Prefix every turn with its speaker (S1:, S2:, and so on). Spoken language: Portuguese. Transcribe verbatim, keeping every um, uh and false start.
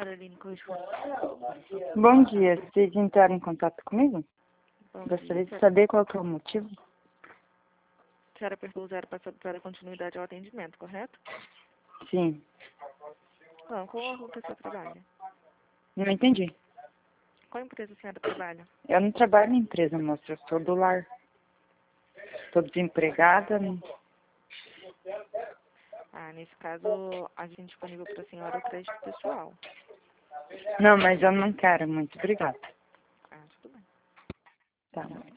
S1: Aline Coelho.
S2: Bom dia, vocês entraram em contato comigo?
S1: Bom
S2: Gostaria
S1: dia.
S2: de saber qual que é o motivo.
S1: A senhora apertou zero para dar continuidade ao atendimento, correto?
S2: Sim.
S1: Não, qual a rua que você trabalha?
S2: Não entendi.
S1: Qual empresa a senhora trabalha?
S2: Eu não trabalho em empresa, moça. Eu sou do lar. Estou desempregada. não-
S1: Ah, nesse caso, a gente disponível para a senhora o crédito pessoal.
S2: Não, mas eu não quero muito. Obrigada.
S1: Ah, tudo bem.
S2: Tá bom.